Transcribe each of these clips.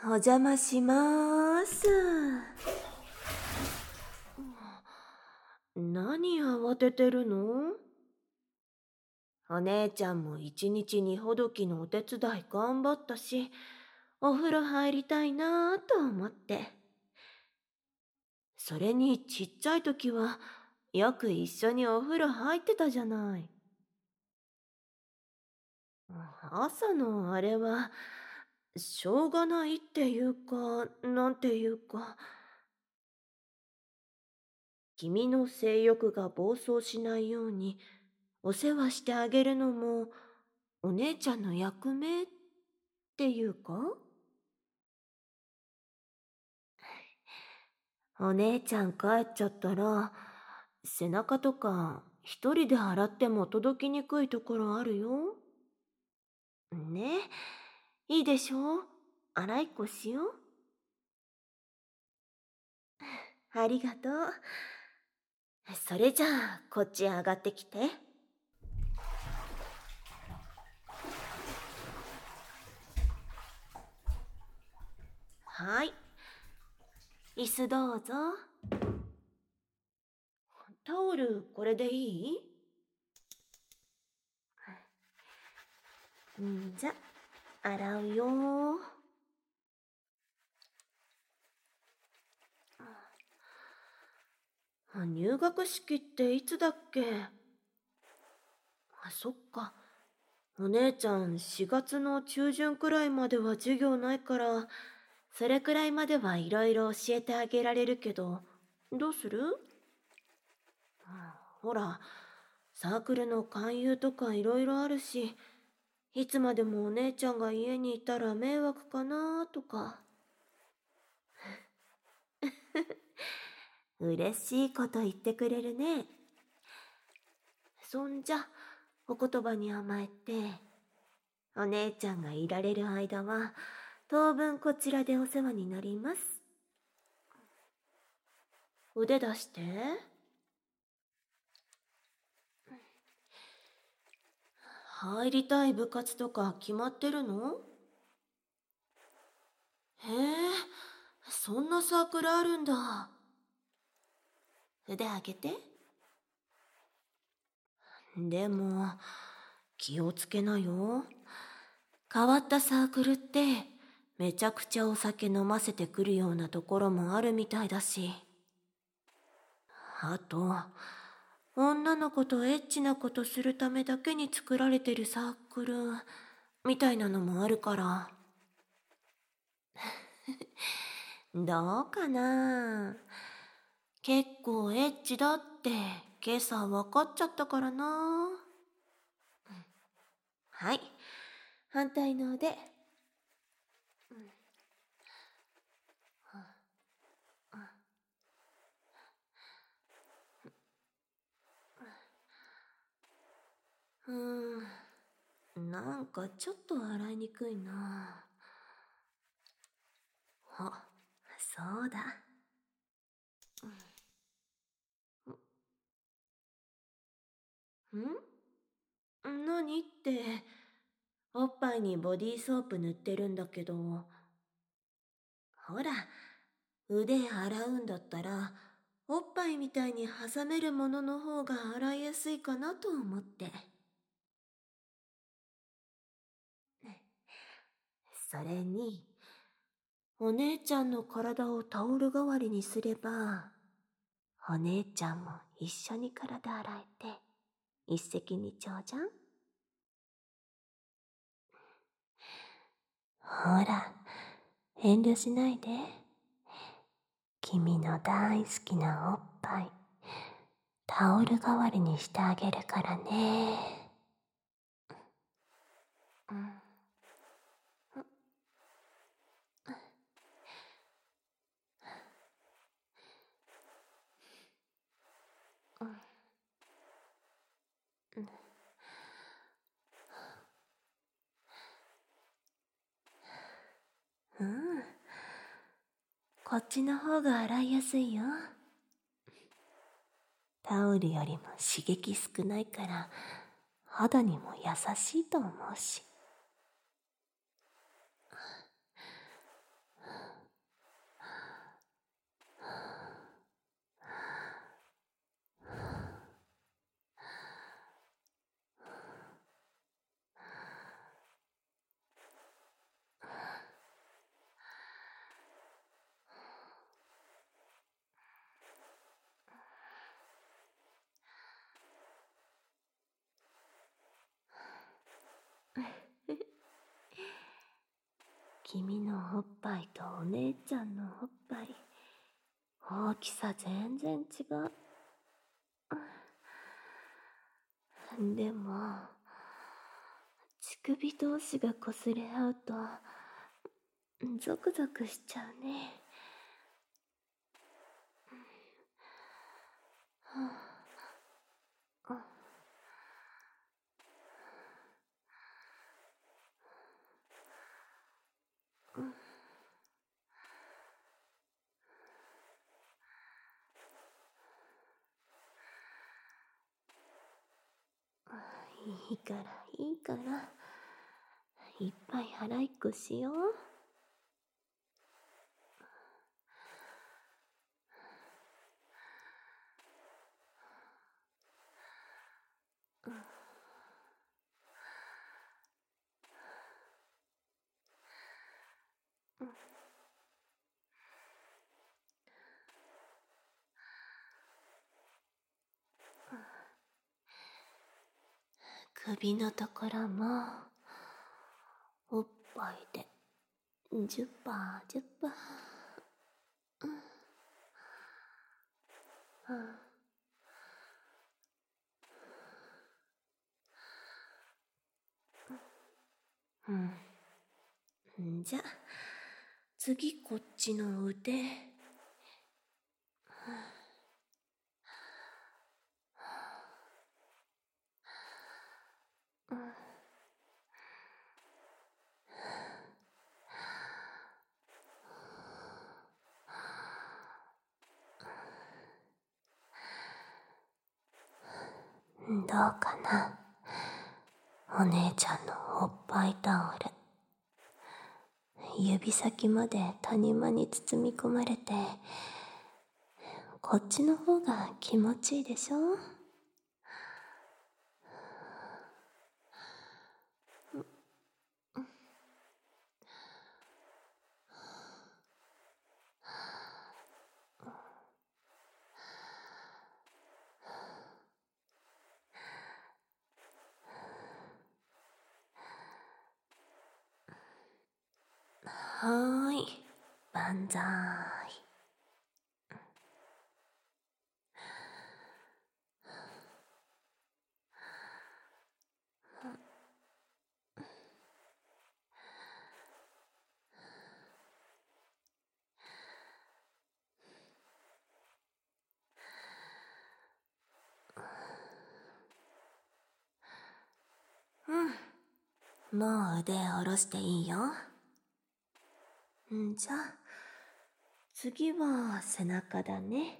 お邪魔しまーす。何慌ててるの？お姉ちゃんも一日にほどきのお手伝い頑張ったし、お風呂入りたいなぁと思って。それにちっちゃい時はよく一緒にお風呂入ってたじゃない。朝のあれはしょうがないっていうか、なんていうか、君の性欲が暴走しないようにお世話してあげるのもお姉ちゃんの役目っていうか？お姉ちゃん帰っちゃったら背中とか一人で洗っても届きにくいところあるよ。ね、いいでしょう？洗いっこしよう。ありがとう。それじゃあこっちへ上がってきて。はい、椅子どうぞ。タオルこれでいい？じゃ洗うよ。入学式っていつだっけ？そっか。お姉ちゃん4月の中旬くらいまでは授業ないから、それくらいまではいろいろ教えてあげられるけど、どうする？ほら、サークルの勧誘とかいろいろあるし、いつまでもお姉ちゃんが家にいたら迷惑かなとか。嬉しいこと言ってくれるね。そんじゃ、お言葉に甘えて、お姉ちゃんがいられる間は、当分こちらでお世話になります。腕出して。入りたい部活とか決まってるの？へえ、そんなサークルあるんだ。腕上げて。でも、気をつけなよ。変わったサークルって、めちゃくちゃお酒飲ませてくるようなところもあるみたいだし。あと、女の子とエッチなことするためだけに作られてるサークル、みたいなのもあるから。どうかな？結構エッチだって今朝分かっちゃったからな。はい、反対の腕。なんかちょっと洗いにくいな。あ、そうだ。何って、おっぱいにボディーソープ塗ってるんだけど。ほら、腕洗うんだったら、おっぱいみたいに挟めるものの方が洗いやすいかなと思って。それに、お姉ちゃんの体をタオル代わりにすれば、お姉ちゃんも一緒に体洗えて、一石二鳥じゃん。ほら、遠慮しないで。君の大好きなおっぱい、タオル代わりにしてあげるからね。こっちの方が洗いやすいよ。タオルよりも刺激少ないから肌にも優しいと思うし。 君のおっぱいとお姉ちゃんのおっぱい、大きさ全然違う。でも、乳首同士が擦れ合うと、ゾクゾクしちゃうね。いいからいいから、いっぱい腹いっこしよう。首のところもおっぱいでジュパージュパー。じゃあ次こっちの腕。どうかな、お姉ちゃんのおっぱいタオル。指先まで谷間に包み込まれて、こっちの方が気持ちいいでしょ。はーい、万歳。もう腕下ろしていいよ。じゃあ次は背中だね。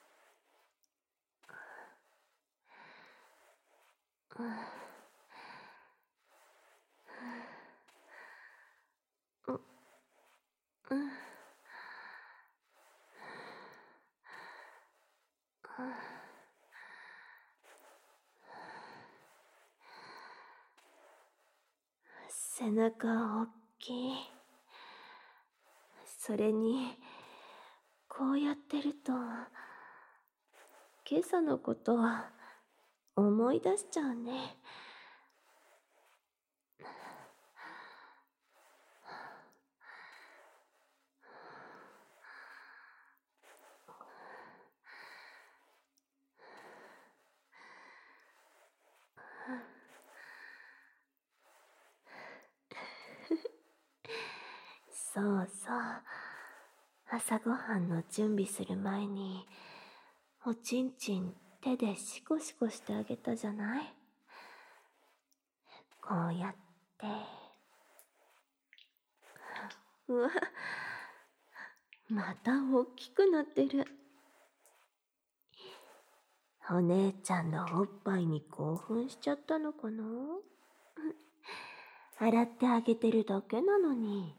背中おっきい。それにこうやってると今朝のこと思い出しちゃうね。そうそう、朝ごはんの準備する前におちんちん手でシコシコしてあげたじゃない。こうやって。うわ、また大きくなってる。お姉ちゃんのおっぱいに興奮しちゃったのかな。洗ってあげてるだけなのに。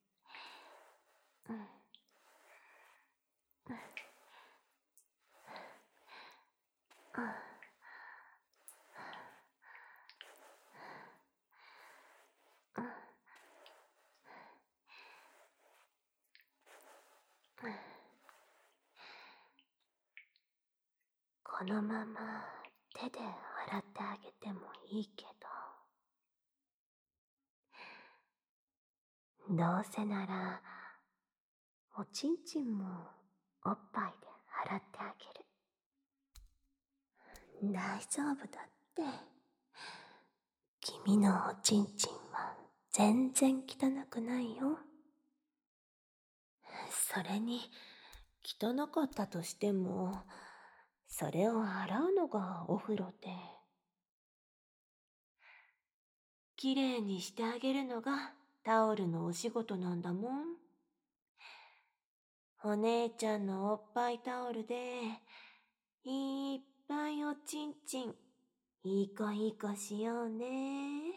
このまま手で洗ってあげてもいいけどうせなら、おちんちんもおっぱいで洗ってあげる。大丈夫だって。君のおちんちんは全然汚くないよ。それに、汚かったとしても、それを洗うのがお風呂で、きれいにしてあげるのがタオルのお仕事なんだもん。お姉ちゃんのおっぱいタオルで、いっぱいおちんちん、いい子いい子しようね。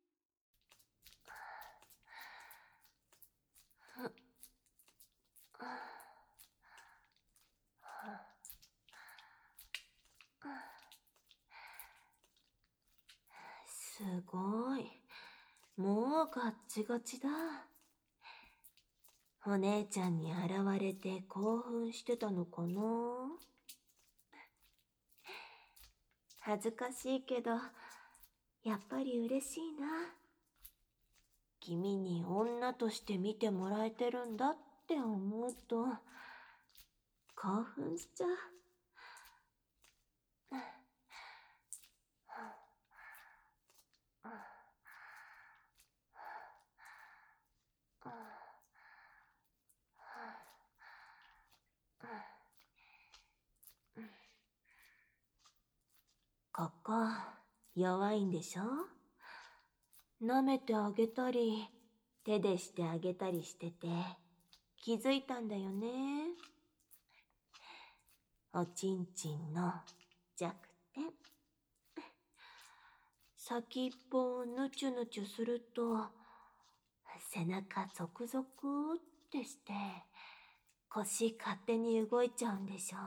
すごい。もうガッチガチだ。お姉ちゃんに現れて興奮してたのかな。恥ずかしいけど、やっぱり嬉しいな。君に女として見てもらえてるんだって思うと、興奮しちゃう。ここ、弱いんでしょ？舐めてあげたり、手でしてあげたりしてて、気づいたんだよね。おちんちんの弱点。先っぽをぬちゅぬちゅすると、背中ゾクゾクってして、腰勝手に動いちゃうんでしょ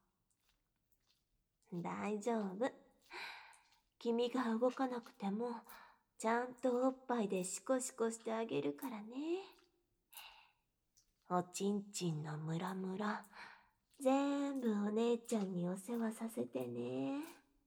う。大丈夫。君が動かなくても、ちゃんとおっぱいでシコシコしてあげるからね。おちんちんのムラムラ、全部お姉ちゃんにお世話させてね。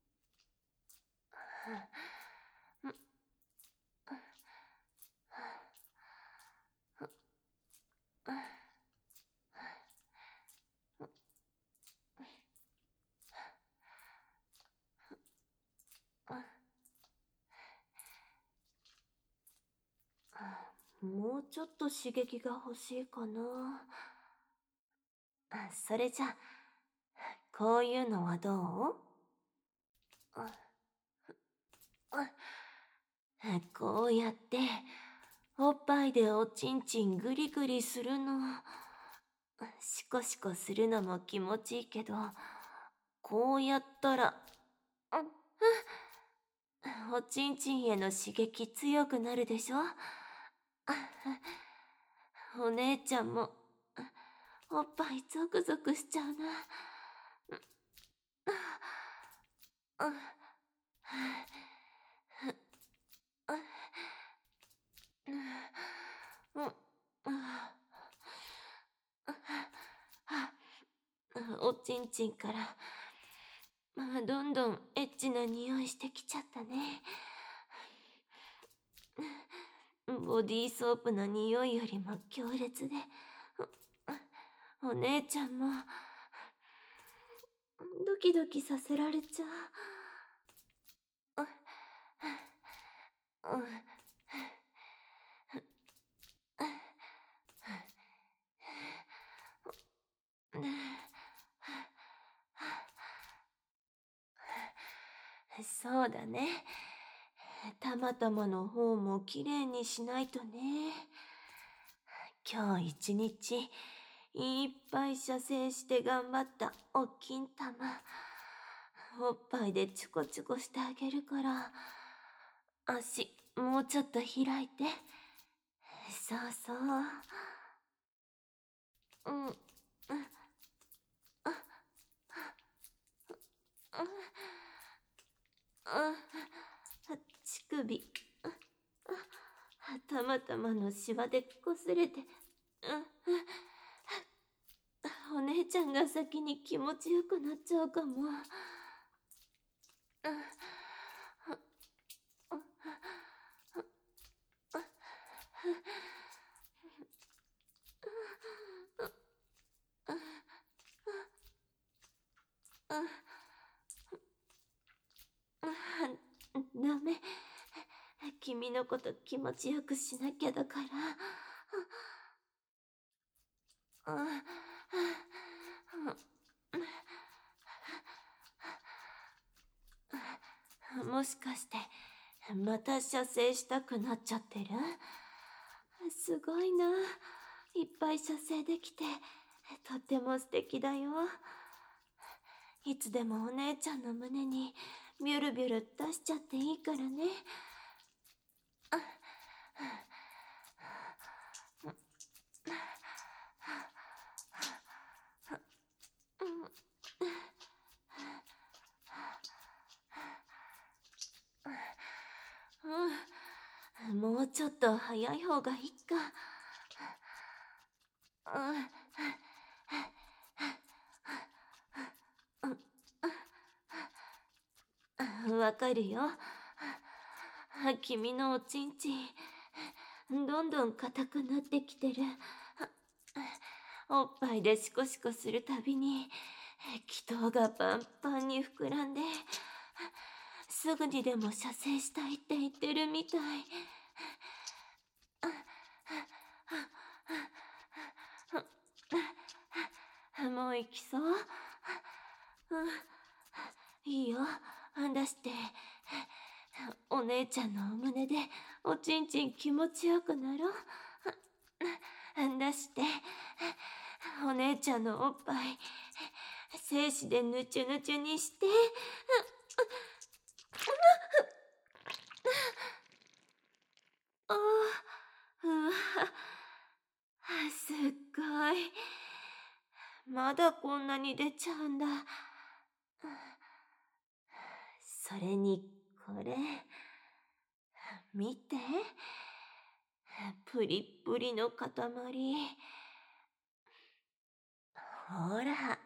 もうちょっと刺激が欲しいかな。それじゃ、こういうのはどう？こうやって、おっぱいでおちんちんグリグリするの。シコシコするのも気持ちいいけど、こうやったら、おちんちんへの刺激強くなるでしょ？お姉ちゃんも、おっぱいゾクゾクしちゃうな。おちんちんから、どんどんエッチな匂いしてきちゃったね。ボディーソープの匂いよりも強烈で、お姉ちゃんも、ドキドキさせられちゃう。そうだね。たまたまの方もきれいにしないとね。今日一日いっぱい射精して頑張ったおっきん玉。おっぱいでチュコチュコしてあげるから、足もうちょっと開いて。そうそう。乳首。たまたまのシワでこすれて、お姉ちゃんが先に気持ちよくなっちゃうかも。 ダメ。君のこと気持ちよくしなきゃだから。もしかしてまた射精したくなっちゃってる？すごいな。いっぱい射精できてとっても素敵だよ。いつでもお姉ちゃんの胸にビュルビュル出しちゃっていいからね。もうちょっと早い方がいいか。わかるよ。君のおちんちん、どんどん硬くなってきてる。おっぱいでシコシコするたびに、気筒がパンパンに膨らんで、すぐにでも射精したいって言ってるみたい。もう行きそう？いいよ、出して。お姉ちゃんのお胸でおちんちん気持ちよくなろう。出して。お姉ちゃんのおっぱい精子でぬちゅぬちゅにして。うわ、すっごい。まだこんなに出ちゃうんだ。それにこれ見て、プリップリの塊。ほら、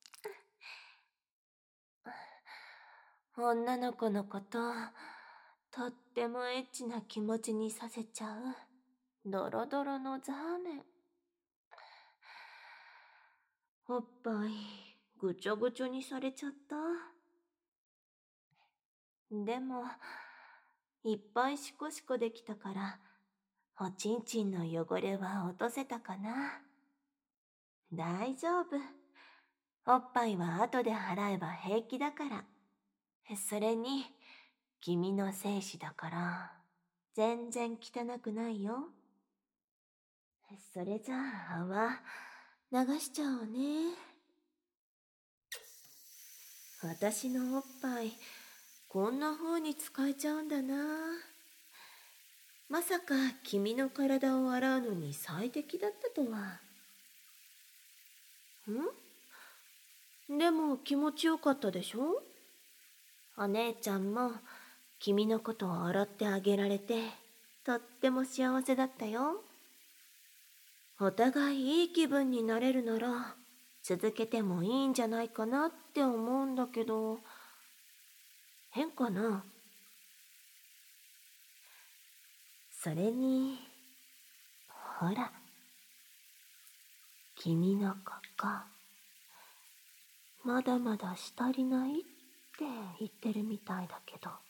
女の子のこと、とってもエッチな気持ちにさせちゃう、ドロドロのザーメン。おっぱい、ぐちょぐちょにされちゃった。でも、いっぱいシコシコできたから、おちんちんの汚れは落とせたかな。大丈夫。おっぱいは後で払えば平気だから。それに、君の精子だから、全然汚くないよ。それじゃあ泡、流しちゃおうね。私のおっぱい、こんな風に使えちゃうんだな。まさか君の体を洗うのに最適だったとは。でも気持ちよかったでしょ？お姉ちゃんも君のことを洗ってあげられてとっても幸せだったよ。お互いいい気分になれるなら続けてもいいんじゃないかなって思うんだけど、変かな？それに、ほら、君のここ、まだまだし足りないって言ってるみたいだけど。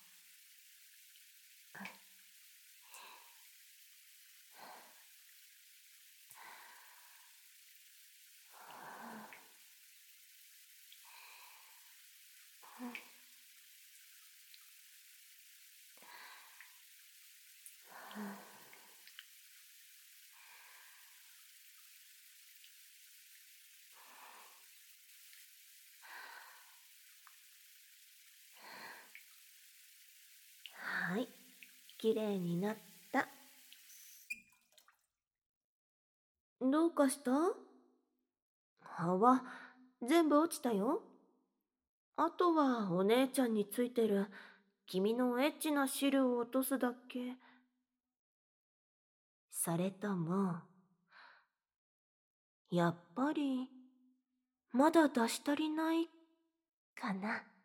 はい、きれいになった。どうかした？泡、全部落ちたよ。あとはお姉ちゃんについてる君のエッチな汁を落とすだけ。それとも、やっぱりまだ出し足りないかな。